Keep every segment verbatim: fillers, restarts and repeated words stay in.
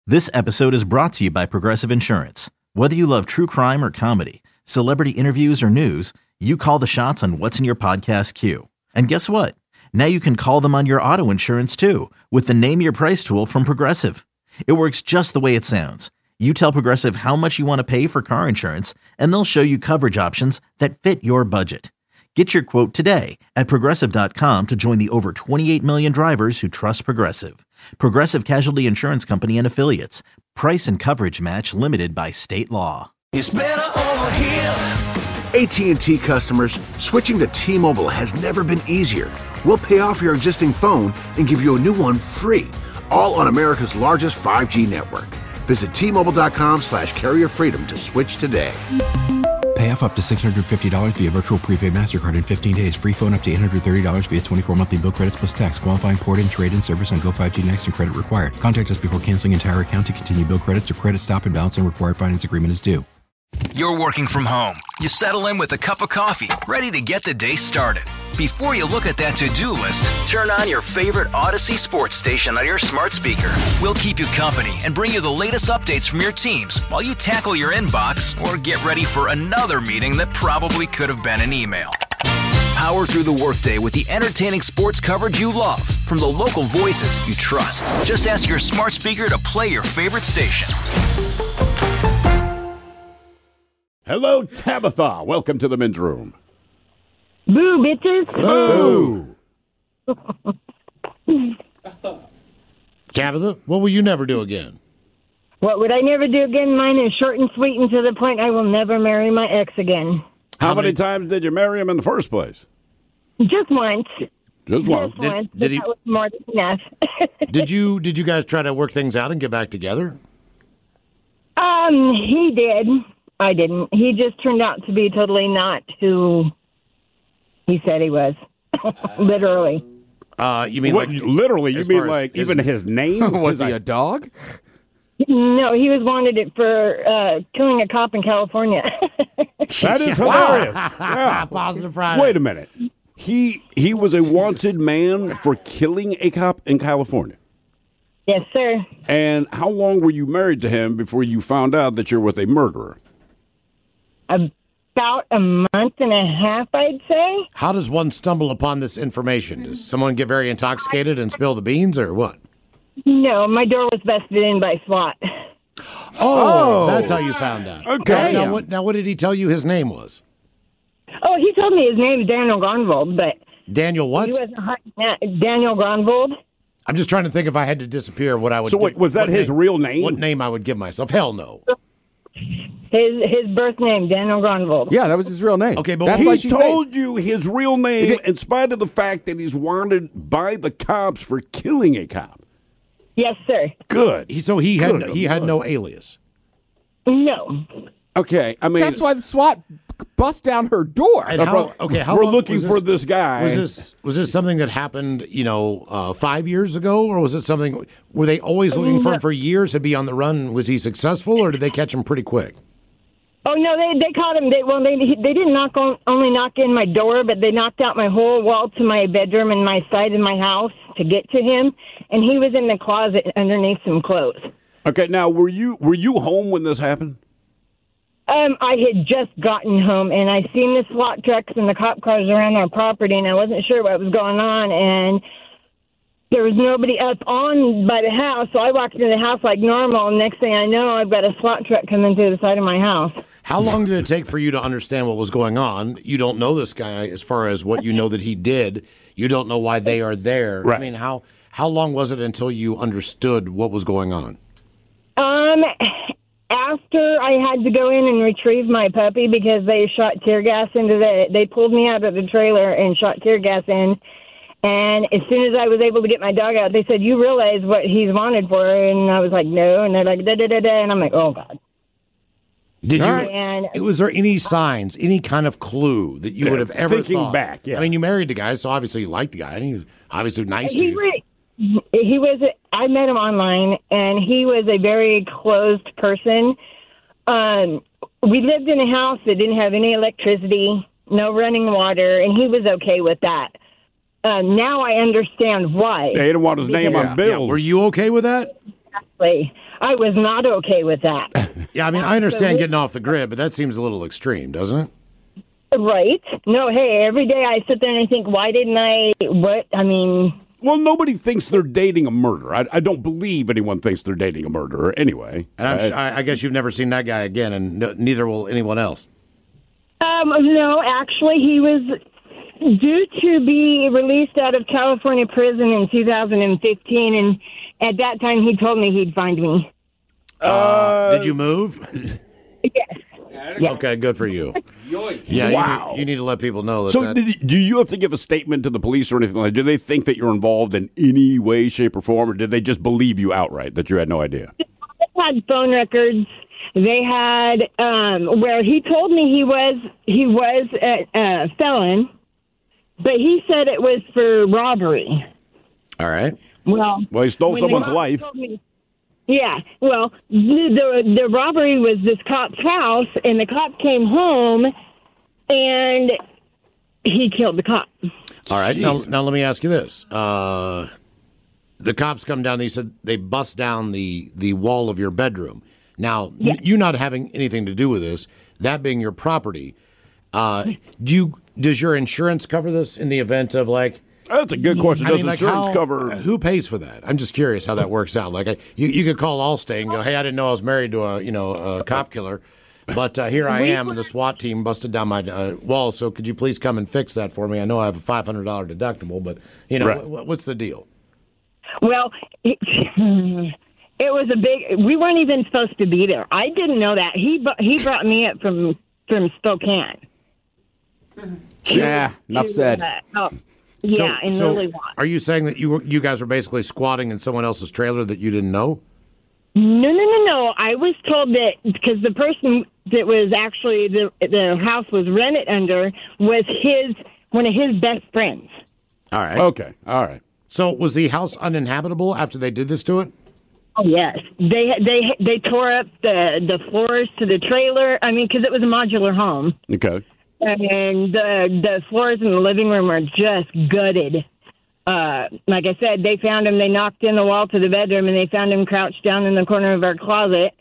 This episode is brought to you by Progressive Insurance. Whether you love true crime or comedy, celebrity interviews or news, you call the shots on what's in your podcast queue. And guess what? Now you can call them on your auto insurance too with the Name Your Price tool from Progressive. It works just the way it sounds. You tell Progressive how much you want to pay for car insurance, and they'll show you coverage options that fit your budget. Get your quote today at Progressive dot com to join the over twenty-eight million drivers who trust Progressive. Progressive Casualty Insurance Company and Affiliates. Price and coverage match limited by state law. It's better over here. A T and T customers, switching to T-Mobile has never been easier. We'll pay off your existing phone and give you a new one free, all on America's largest five G network. Visit T Mobile dot com slash carrier freedom to switch today. Pay off up to six hundred fifty dollars via virtual prepaid MasterCard in fifteen days. Free phone up to eight hundred thirty dollars via twenty-four monthly bill credits plus tax. Qualifying port-in, trade-in service on Go five G Next and credit required. Contact us before canceling entire account to continue bill credits or credit stop and balance and required finance agreement is due. You're working from home. You settle in with a cup of coffee, ready to get the day started. Before you look at that to-do list, turn on your favorite Odyssey sports station on your smart speaker. We'll keep you company and bring you the latest updates from your teams while you tackle your inbox or get ready for another meeting that probably could have been an email. Power through the workday with the entertaining sports coverage you love from the local voices you trust. Just ask your smart speaker to play your favorite station. Hello, Tabitha. Welcome to the men's room. Boo, bitches. Boo. Tabitha, what will you never do again? What would I never do again? Mine is short and sweet and to the point. I will never marry my ex again. How, How many, many times did you marry him in the first place? Just once. Just once. Just once. Did, did he, that was more than enough. did you Did you guys try to work things out and get back together? Um, he did. I didn't. He just turned out to be totally not who he said he was. Literally. Uh, you mean what, like literally? You mean as, like even his, his name? Was he I, a dog? No, he was wanted it for uh, killing a cop in California. That is hilarious. Yeah. Positive Friday. Wait a minute. He he was a wanted man for killing a cop in California. Yes, sir. And how long were you married to him before you found out that you're with a murderer? About a month and a half, I'd say. How does one stumble upon this information? Does someone get very intoxicated and spill the beans, or what? No, my door was busted in by SWAT. Oh, oh. That's how you found out. Okay. Now, now, what, now, what did he tell you his name was? Oh, he told me his name is Daniel Gronwald, but... Daniel what? He wasn't hot, Daniel Gronwald. I'm just trying to think if I had to disappear, what I would... So wait, was that his name, real name? What name I would give myself? Hell no. His his birth name, Daniel Gronwald. Yeah, that was his real name. Okay, but That's he he told said. you his real name in spite of the fact that he's wanted by the cops for killing a cop. Yes, sir. Good. He, so he had Good. he had no alias. No. Okay, I mean that's why the SWAT bust down her door. And how, okay, how we're long, looking this, for this guy. Was this was this something that happened, you know, uh, five years ago, or was it something? Were they always looking for him for years to be on the run? Was he successful, or did they catch him pretty quick? Oh no, they they caught him. They well, they they didn't knock on only knock in my door, but they knocked out my whole wall to my bedroom and my side of my house to get to him, and he was in the closet underneath some clothes. Okay, now were you were you home when this happened? Um, I had just gotten home, and I seen the SWAT trucks and the cop cars around our property, and I wasn't sure what was going on, and there was nobody up on by the house, so I walked into the house like normal, and next thing I know, I've got a SWAT truck coming through the side of my house. How long did it take for you to understand what was going on? You don't know this guy as far as what you know that he did. You don't know why they are there. Right. I mean, how how long was it until you understood what was going on? Um, after I had to go in and retrieve my puppy because they shot tear gas into the, they pulled me out of the trailer and shot tear gas in. And as soon as I was able to get my dog out, they said, "You realize what he's wanted for?" And I was like, "No." And they're like, "Da da da da." And I'm like, "Oh God." Did you? And, was there any signs, any kind of clue that you Yeah, would have ever thinking thought? back, yeah. I mean, you married the guy, so obviously you liked the guy, and he was obviously nice to he you. re- he was. I met him online, and he was a very closed person. Um, we lived in a house that didn't have any electricity, no running water, and he was okay with that. Um, now I understand why. They didn't want his name Because- on bills. Yeah, were you okay with that? Exactly. I was not okay with that. Yeah, I mean, I understand getting off the grid, but that seems a little extreme, doesn't it? Right. No, hey, every day I sit there and I think, why didn't I, what, I mean... Well, nobody thinks they're dating a murderer. I, I don't believe anyone thinks they're dating a murderer anyway. And I'm, I, sh- I, I guess you've never seen that guy again, and no, neither will anyone else. Um, no, actually, he was due to be released out of California prison in two thousand fifteen, and at that time he told me he'd find me. Uh, did you move? Yes. Yeah. Okay, good for you. Yeah, wow. you, need, you need to let people know that. So, that did you, do you have to give a statement to the police or anything like that? Do they think that you're involved in any way, shape, or form, or did they just believe you outright that you had no idea? They had phone records. They had um, where he told me he was he was a, a felon, but he said it was for robbery. All right. Well, well, he stole when someone's the cop life. told me- Yeah, well, the, the the robbery was this cop's house, and the cop came home, and he killed the cop. All right. Now, now let me ask you this: uh, the cops come down. They said they bust down the the wall of your bedroom. Now, Yes. you not having anything to do with this, that being your property, uh, do you does your insurance cover this in the event of like? That's a good question. I Does mean, like insurance how- cover? Who pays for that? I'm just curious how that works out. Like, I, you, you could call Allstate and go, "Hey, I didn't know I was married to a, you know, a cop killer, but uh, here I am, and the SWAT team busted down my uh, wall. So could you please come and fix that for me? I know I have a five hundred dollar deductible, but you know, Right. wh- what's the deal?" Well, it, it was a big. We weren't even supposed to be there. I didn't know that. He bu- he brought me up from from Spokane. Yeah, enough To, said. uh, oh, yeah, so, in so Lily Watt. are you saying that you were, you guys were basically squatting in someone else's trailer that you didn't know? No, no, no, no. I was told that because the person that was actually the the house was rented under was his one of his best friends. All right. Okay. All right. So was the house uninhabitable after they did this to it? Oh yes, they they they tore up the the floors to the trailer. I mean, because it was a modular home, Okay. and the the floors in the living room were just gutted. Uh, like I said, they found him. They knocked in the wall to the bedroom, and they found him crouched down in the corner of our closet.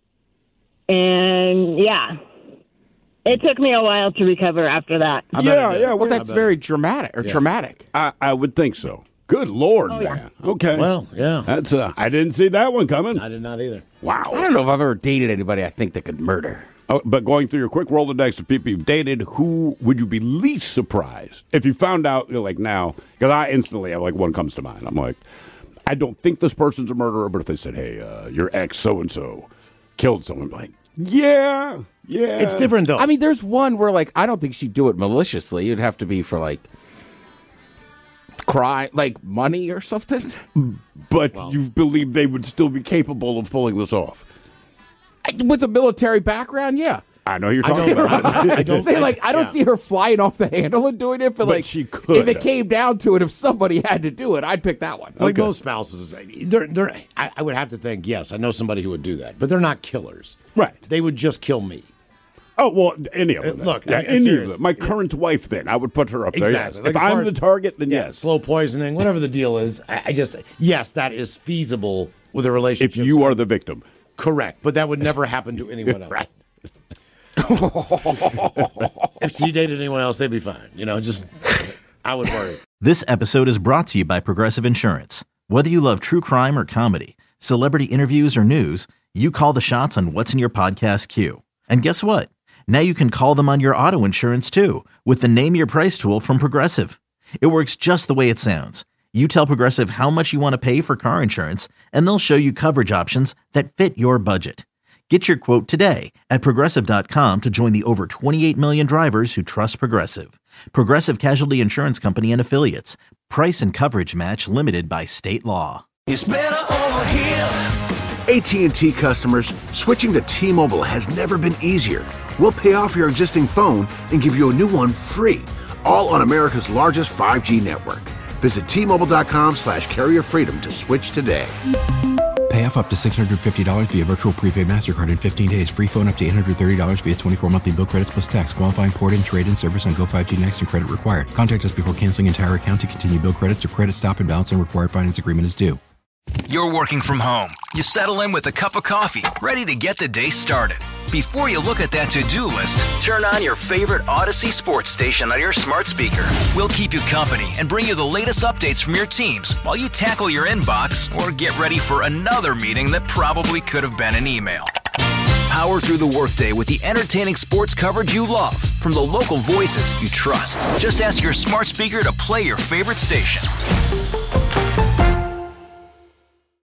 And yeah, it took me a while to recover after that. I bet Yeah, it did. yeah. Well, we- that's very dramatic or Yeah. traumatic. I, I would think so. Good Lord, Oh, yeah. man. Okay. Well, yeah. That's uh, I didn't see that one coming. I did not either. Wow. I don't know if I've ever dated anybody I think that could murder. Oh, but going through your quick Rolodex of people you've dated, who would you be least surprised if you found out, you know, like now? Because I instantly have, like, one comes to mind. I'm like, I don't think this person's a murderer, but if they said, hey, uh, your ex so-and-so killed someone, I'm like, yeah, yeah. It's different, though. I mean, there's one where, like, I don't think she'd do it maliciously. It'd have to be for, like, cry, like, money or something. But you believe they would still be capable of pulling this off? With a military background, yeah. I know you're I talking don't, about. I, I don't Say, like, I don't yeah. see her flying off the handle and doing it, but, But like, she could. if it came down to it, if somebody had to do it, I'd pick that one. Like Okay. most spouses, they're, they're, I, I would have to think, yes, I know somebody who would do that, but they're not killers. Right. They would just kill me. Oh, well, any of them. Uh, look, yeah, I'm any serious. of them. My current wife, then, I would put her up there. Exactly. Yes. Like, if as far I'm as- the target, then Yeah, yes. slow poisoning, whatever the deal is. I, I just, yes, that is feasible with a relationship. If you are the victim. Correct, but that would never happen to anyone else. Right. If you dated anyone else, they'd be fine. You know, just, I would worry. This episode is brought to you by Progressive Insurance. Whether you love true crime or comedy, celebrity interviews or news, you call the shots on what's in your podcast queue. And guess what? Now you can call them on your auto insurance too with the Name Your Price tool from Progressive. It works just the way it sounds. You tell Progressive how much you want to pay for car insurance, and they'll show you coverage options that fit your budget. Get your quote today at Progressive dot com to join the over twenty-eight million drivers who trust Progressive. Progressive Casualty Insurance Company and Affiliates. Price and coverage match limited by state law. It's better over here. A T and T customers, switching to T-Mobile has never been easier. We'll pay off your existing phone and give you a new one free, all on America's largest five G network. Visit T Mobile dot com slash carrier freedom to switch today. Pay off up to six hundred fifty dollars via virtual prepaid MasterCard in fifteen days. Free phone up to eight hundred thirty dollars via twenty-four monthly bill credits plus tax. Qualifying port-in, trade-in service on Go five G Next and credit required. Contact us before canceling entire account to continue bill credits or credit stop and balance on required finance agreement is due. You're working from home. You settle in with a cup of coffee, ready to get the day started. Before you look at that to-do list, turn on your favorite Odyssey sports station on your smart speaker. We'll keep you company and bring you the latest updates from your teams while you tackle your inbox or get ready for another meeting that probably could have been an email. Power through the workday with the entertaining sports coverage you love from the local voices you trust. Just ask your smart speaker to play your favorite station.